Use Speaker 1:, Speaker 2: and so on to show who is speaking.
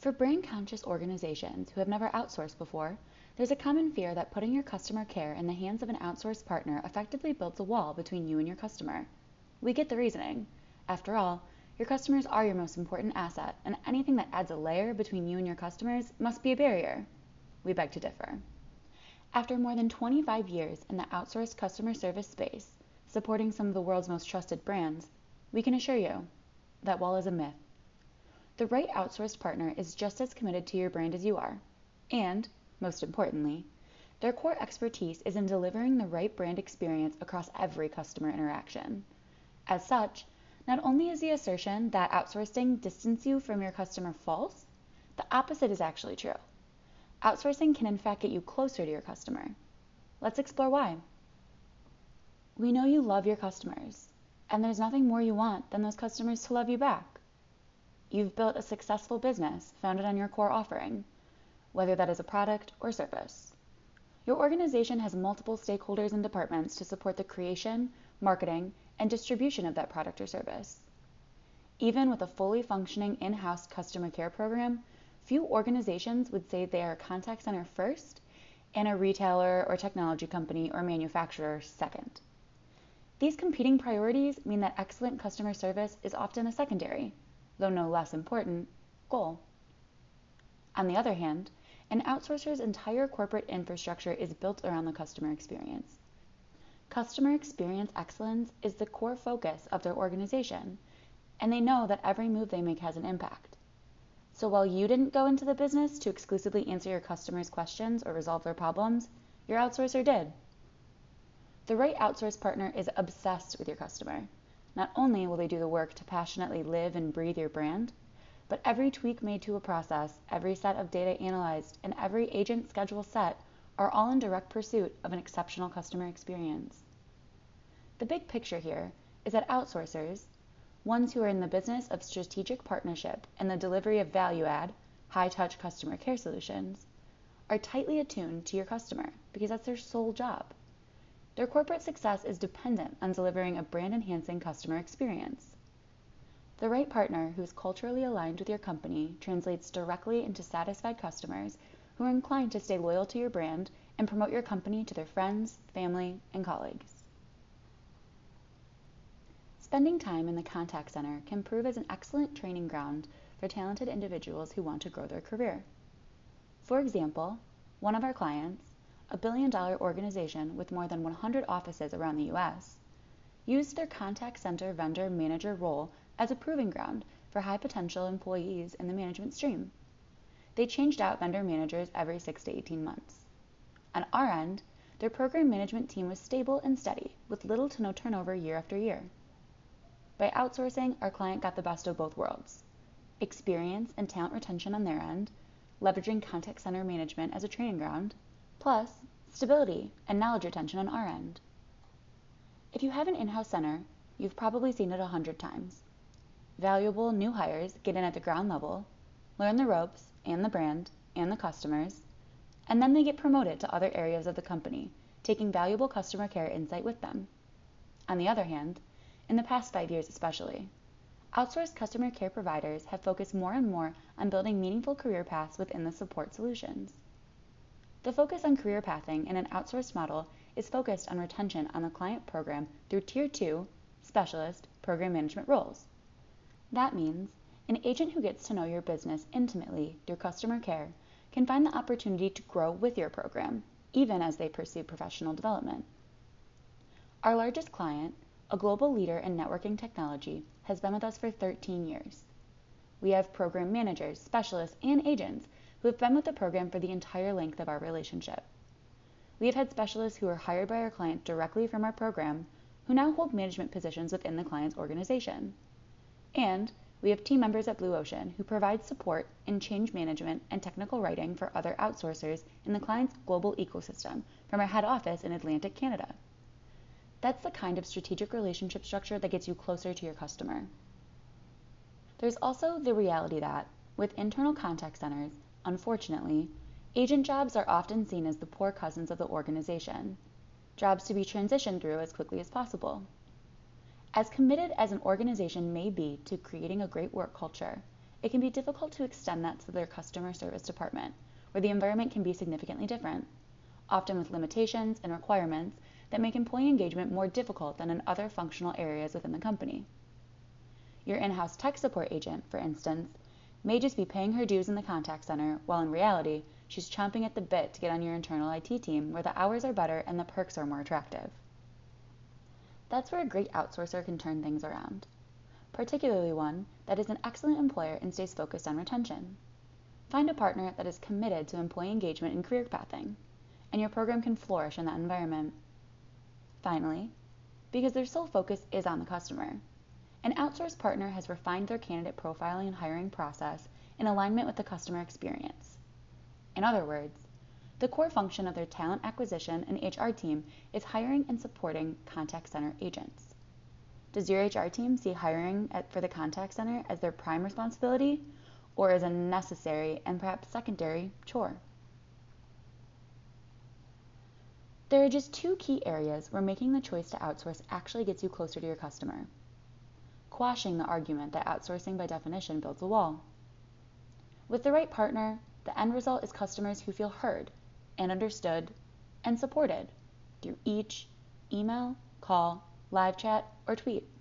Speaker 1: For brand-conscious organizations who have never outsourced before, there's a common fear that putting your customer care in the hands of an outsourced partner effectively builds a wall between you and your customer. We get the reasoning. After all, your customers are your most important asset, and anything that adds a layer between you and your customers must be a barrier. We beg to differ. After more than 25 years in the outsourced customer service space, supporting some of the world's most trusted brands, we can assure you that wall is a myth. The right outsourced partner is just as committed to your brand as you are, and, most importantly, their core expertise is in delivering the right brand experience across every customer interaction. As such, not only is the assertion that outsourcing distances you from your customer false, the opposite is actually true. Outsourcing can in fact get you closer to your customer. Let's explore why. We know you love your customers, and there's nothing more you want than those customers to love you back. You've built a successful business founded on your core offering, whether that is a product or service. Your organization has multiple stakeholders and departments to support the creation, marketing, and distribution of that product or service. Even with a fully functioning in-house customer care program, few organizations would say they are a contact center first and a retailer or technology company or manufacturer second. These competing priorities mean that excellent customer service is often a secondary, though no less important, goal. On the other hand, an outsourcer's entire corporate infrastructure is built around the customer experience. Customer experience excellence is the core focus of their organization, and they know that every move they make has an impact. So while you didn't go into the business to exclusively answer your customers' questions or resolve their problems, your outsourcer did. The right outsource partner is obsessed with your customer. Not only will they do the work to passionately live and breathe your brand, but every tweak made to a process, every set of data analyzed, and every agent schedule set are all in direct pursuit of an exceptional customer experience. The big picture here is that outsourcers, ones who are in the business of strategic partnership and the delivery of value-add, high-touch customer care solutions, are tightly attuned to your customer because that's their sole job. Their corporate success is dependent on delivering a brand-enhancing customer experience. The right partner who is culturally aligned with your company translates directly into satisfied customers who are inclined to stay loyal to your brand and promote your company to their friends, family, and colleagues. Spending time in the contact center can prove as an excellent training ground for talented individuals who want to grow their career. For example, one of our clients, a billion-dollar organization with more than 100 offices around the US, used their contact center vendor manager role as a proving ground for high-potential employees in the management stream. They changed out vendor managers every 6 to 18 months. On our end, their program management team was stable and steady, with little to no turnover year after year. By outsourcing, our client got the best of both worlds: experience and talent retention on their end, leveraging contact center management as a training ground, plus stability and knowledge retention on our end. If you have an in-house center, you've probably seen it 100 times. Valuable new hires get in at the ground level, learn the ropes and the brand and the customers, and then they get promoted to other areas of the company, taking valuable customer care insight with them. On the other hand, in the past 5 years especially, outsourced customer care providers have focused more and more on building meaningful career paths within the support solutions. The focus on career pathing in an outsourced model is focused on retention on the client program through Tier 2 specialist program management roles. That means an agent who gets to know your business intimately through customer care can find the opportunity to grow with your program, even as they pursue professional development. Our largest client, a global leader in networking technology, has been with us for 13 years. We have program managers, specialists, and agents who have been with the program for the entire length of our relationship. We have had specialists who are hired by our client directly from our program who now hold management positions within the client's organization. And we have team members at Blue Ocean who provide support in change management and technical writing for other outsourcers in the client's global ecosystem from our head office in Atlantic Canada. That's the kind of strategic relationship structure that gets you closer to your customer. There's also the reality that, with internal contact centers, unfortunately, agent jobs are often seen as the poor cousins of the organization, jobs to be transitioned through as quickly as possible. As committed as an organization may be to creating a great work culture, it can be difficult to extend that to their customer service department, where the environment can be significantly different, often with limitations and requirements that make employee engagement more difficult than in other functional areas within the company. Your in-house tech support agent, for instance, may just be paying her dues in the contact center, while in reality, she's chomping at the bit to get on your internal IT team where the hours are better and the perks are more attractive. That's where a great outsourcer can turn things around, particularly one that is an excellent employer and stays focused on retention. Find a partner that is committed to employee engagement and career pathing, and your program can flourish in that environment. Finally, because their sole focus is on the customer, an outsourced partner has refined their candidate profiling and hiring process in alignment with the customer experience. In other words, the core function of their talent acquisition and HR team is hiring and supporting contact center agents. Does your HR team see hiring for the contact center as their prime responsibility, or as a necessary and perhaps secondary chore? There are just two key areas where making the choice to outsource actually gets you closer to your customer, quashing the argument that outsourcing by definition builds a wall. With the right partner, the end result is customers who feel heard and understood and supported through each email, call, live chat, or tweet.